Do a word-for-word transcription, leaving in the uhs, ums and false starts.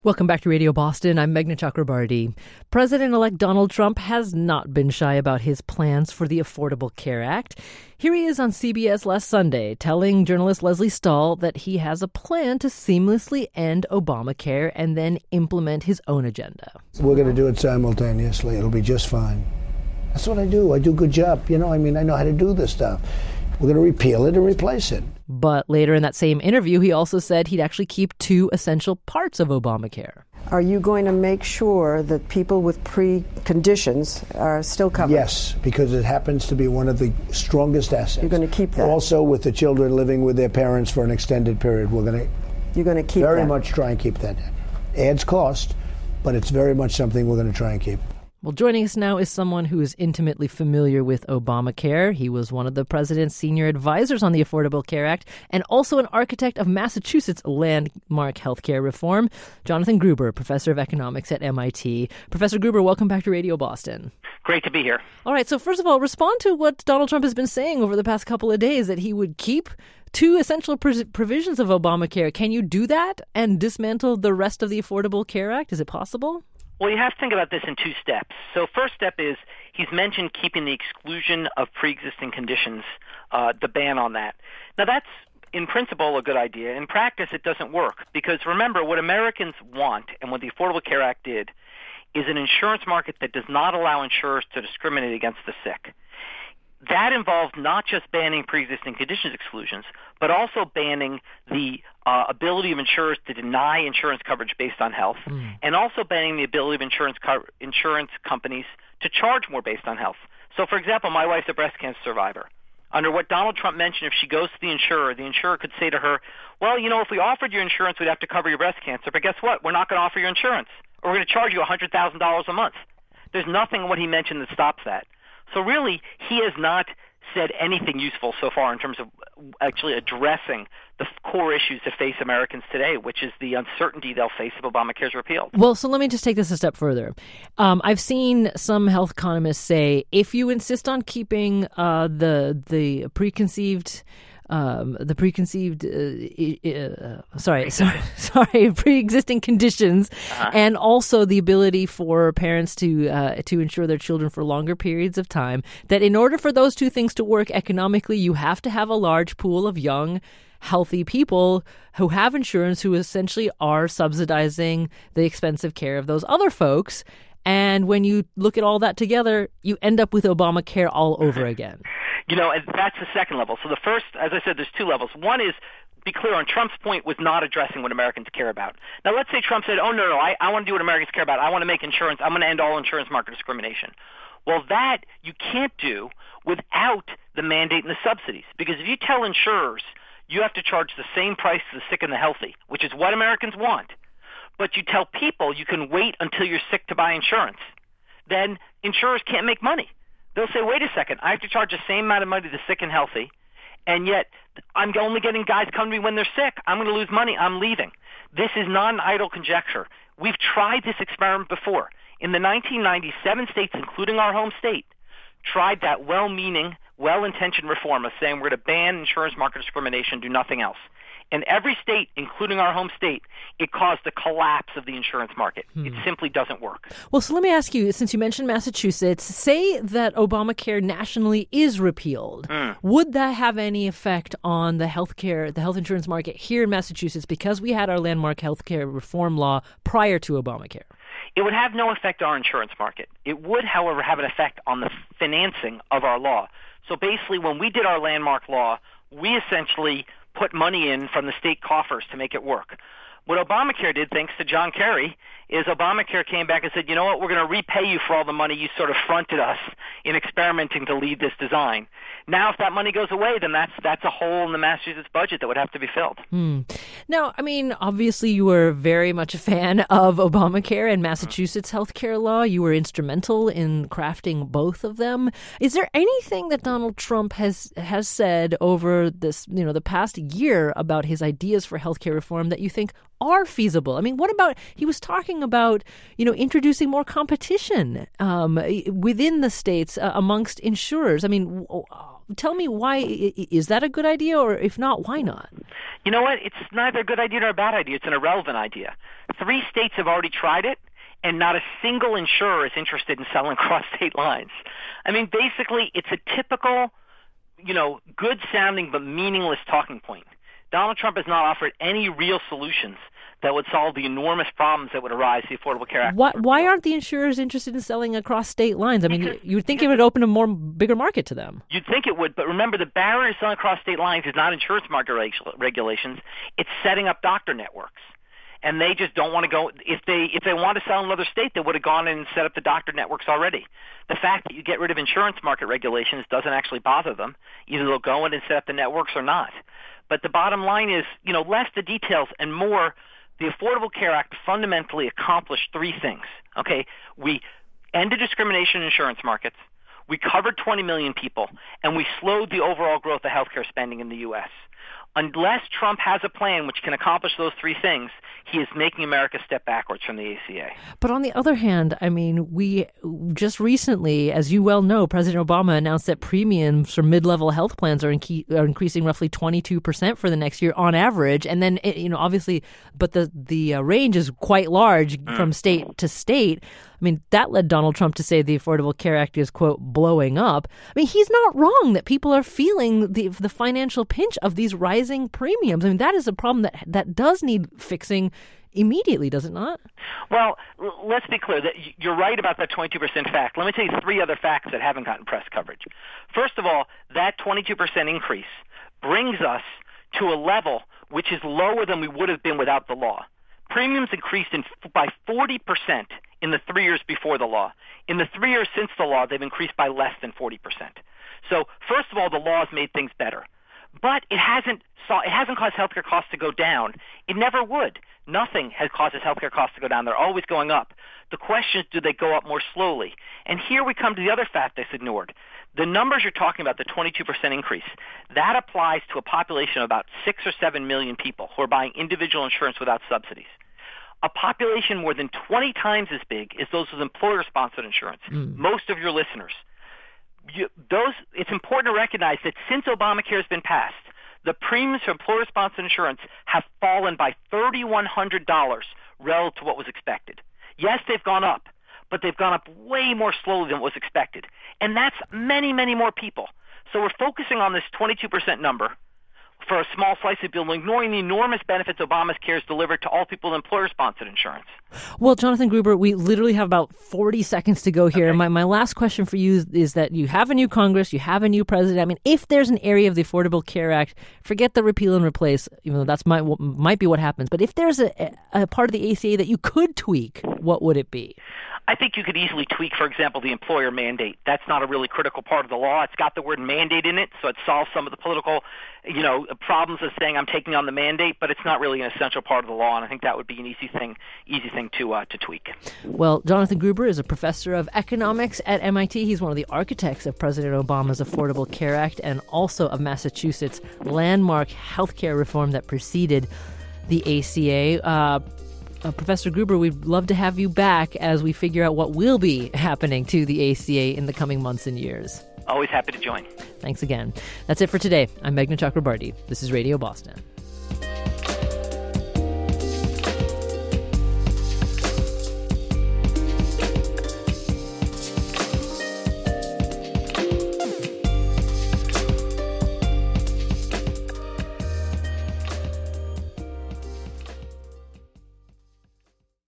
Welcome back to Radio Boston. I'm Meghna Chakrabarty. President-elect Donald Trump has not been shy about his plans for the Affordable Care Act. Here he is on C B S last Sunday telling journalist Lesley Stahl that he has a plan to seamlessly end Obamacare and then implement his own agenda. We're going to do it simultaneously. It'll be just fine. That's what I do. I do a good job. You know, I mean, I know how to do this stuff. We're going to repeal it and replace it. But later in that same interview, he also said he'd actually keep two essential parts of Obamacare. Are you going to make sure that people with preconditions are still covered? Yes, because it happens to be one of the strongest assets. You're going to keep that? Also, with the children living with their parents for an extended period, we're going to You're going to keep very that? much try and keep that. Adds cost, but it's very much something we're going to try and keep. Well, joining us now is someone who is intimately familiar with Obamacare. He was one of the president's senior advisors on the Affordable Care Act and also an architect of Massachusetts' landmark healthcare reform. Jonathan Gruber, professor of economics at M I T. Professor Gruber, welcome back to Radio Boston. Great to be here. All right, so first of all, respond to what Donald Trump has been saying over the past couple of days, that he would keep two essential pr- provisions of Obamacare. Can you do that and dismantle the rest of the Affordable Care Act? Is it possible? Well, you have to think about this in two steps. So first step is he's mentioned keeping the exclusion of pre-existing conditions, uh, the ban on that. Now, that's in principle a good idea. In practice, it doesn't work because remember, what Americans want and what the Affordable Care Act did is an insurance market that does not allow insurers to discriminate against the sick. That involves not just banning pre-existing conditions exclusions, but also banning the uh, ability of insurers to deny insurance coverage based on health, mm. and also banning the ability of insurance co- insurance companies to charge more based on health. So, for example, my wife's a breast cancer survivor. Under what Donald Trump mentioned, if she goes to the insurer, the insurer could say to her, well, you know, if we offered you insurance, we'd have to cover your breast cancer. But guess what? We're not going to offer you insurance, or we're going to charge you one hundred thousand dollars a month. There's nothing in what he mentioned that stops that. So really, he has not said anything useful so far in terms of actually addressing the core issues that face Americans today, which is the uncertainty they'll face if Obamacare is repealed. Well, so let me just take this a step further. Um, I've seen some health economists say if you insist on keeping uh, the the preconceived Um, the preconceived, uh, uh, sorry, sorry, sorry, pre-existing conditions, uh-huh. and also the ability for parents to uh, to insure their children for longer periods of time, that in order for those two things to work economically, you have to have a large pool of young, healthy people who have insurance who essentially are subsidizing the expensive care of those other folks. And when you look at all that together, you end up with Obamacare all over again. You know, and that's the second level. So the first, as I said, there's two levels. One is, be clear on, Trump's point was not addressing what Americans care about. Now, let's say Trump said, oh, no, no, I, I want to do what Americans care about. I want to make insurance. I'm going to end all insurance market discrimination. Well, that you can't do without the mandate and the subsidies. Because if you tell insurers you have to charge the same price to the sick and the healthy, which is what Americans want, but you tell people you can wait until you're sick to buy insurance, then insurers can't make money. They'll say, wait a second, I have to charge the same amount of money to the sick and healthy, and yet I'm only getting guys come to me when they're sick. I'm going to lose money. I'm leaving. This is not an idle conjecture. We've tried this experiment before. In the nineteen nineties, seven states, including our home state, tried that well-meaning, well-intentioned reform of saying we're going to ban insurance market discrimination, do nothing else. In every state, including our home state, it caused the collapse of the insurance market. Hmm. It simply doesn't work. Well, so let me ask you, since you mentioned Massachusetts, say that Obamacare nationally is repealed. Mm. Would that have any effect on the healthcare, the health insurance market here in Massachusetts, because we had our landmark healthcare reform law prior to Obamacare? It would have no effect on our insurance market. It would, however, have an effect on the financing of our law. So basically, when we did our landmark law, we essentially put money in from the state coffers to make it work. What Obamacare did, thanks to John Kerry, is Obamacare came back and said, you know what, we're going to repay you for all the money you sort of fronted us in experimenting to lead this design. Now, if that money goes away, then that's that's a hole in the Massachusetts budget that would have to be filled. Hmm. Now, I mean, obviously you were very much a fan of Obamacare and Massachusetts healthcare law. You were instrumental in crafting both of them. Is there anything that Donald Trump has has said over this, you know, the past year about his ideas for healthcare reform that you think are feasible? I mean, what about, he was talking about, you know, introducing more competition um, within the states uh, amongst insurers. I mean, tell me why, is that a good idea? Or if not, why not? You know what? It's neither a good idea nor a bad idea. It's an irrelevant idea. Three states have already tried it, and not a single insurer is interested in selling across state lines. I mean, basically, it's a typical, you know, good-sounding but meaningless talking point. Donald Trump has not offered any real solutions that would solve the enormous problems that would arise to the Affordable Care Act. Why, why aren't the insurers interested in selling across state lines? I mean, because, you would think it would open a more bigger market to them. You'd think it would, but remember, the barrier to selling across state lines is not insurance market reg- regulations. It's setting up doctor networks. And they just don't want to go. If they if they want to sell in another state, they would have gone in and set up the doctor networks already. The fact that you get rid of insurance market regulations doesn't actually bother them. Either they'll go in and set up the networks or not. But the bottom line is, you know, less the details and more, the Affordable Care Act fundamentally accomplished three things. Okay, we ended discrimination in insurance markets, we covered twenty million people, and we slowed the overall growth of healthcare spending in the U S Unless Trump has a plan which can accomplish those three things, he is making America step backwards from the A C A. But on the other hand, I mean, we just recently, as you well know, President Obama announced that premiums for mid-level health plans are, in, are increasing roughly twenty-two percent for the next year on average. And then, you know, obviously, but the, the uh, range is quite large mm. from state to state. I mean, that led Donald Trump to say the Affordable Care Act is, quote, blowing up. I mean, he's not wrong that people are feeling the the financial pinch of these rising premiums. I mean, that is a problem that that does need fixing immediately, does it not? Well, let's be clear. That you're right about that twenty-two percent fact. Let me tell you three other facts that haven't gotten press coverage. First of all, that twenty-two percent increase brings us to a level which is lower than we would have been without the law. Premiums increased in, by forty percent in the three years before the law. In the three years since the law, they've increased by less than forty percent. So, first of all, the law has made things better. But it hasn't it hasn't caused healthcare costs to go down. It never would. Nothing has caused healthcare costs to go down. They're always going up. The question is, do they go up more slowly? And here we come to the other fact that's ignored. The numbers you're talking about, the twenty-two percent increase, that applies to a population of about six or seven million people who are buying individual insurance without subsidies. A population more than twenty times as big is those with employer-sponsored insurance. Mm. Most of your listeners. You, those, it's important to recognize that since Obamacare has been passed, the premiums for employer-sponsored insurance have fallen by three thousand one hundred dollars relative to what was expected. Yes, they've gone up, but they've gone up way more slowly than what was expected. And that's many, many more people. So we're focusing on this twenty-two percent number for a small slice of people, ignoring the enormous benefits Obamacare has delivered to all people with employer-sponsored insurance. Well, Jonathan Gruber, we literally have about forty seconds to go here. Okay. My my last question for you is that you have a new Congress, you have a new president. I mean, if there's an area of the Affordable Care Act, forget the repeal and replace, even though that's might, might be what happens. But if there's a, a part of the A C A that you could tweak, what would it be? I think you could easily tweak, for example, the employer mandate. That's not a really critical part of the law. It's got the word mandate in it, so it solves some of the political, you know, problems of saying I'm taking on the mandate, but it's not really an essential part of the law, and I think that would be an easy thing, easy thing to uh, to tweak. Well, Jonathan Gruber is a professor of economics at M I T. He's one of the architects of President Obama's Affordable Care Act and also of Massachusetts' landmark health care reform that preceded the A C A. Uh, Uh, Professor Gruber, we'd love to have you back as we figure out what will be happening to the A C A in the coming months and years. Always happy to join. Thanks again. That's it for today. I'm Meghna Chakrabarti. This is Radio Boston.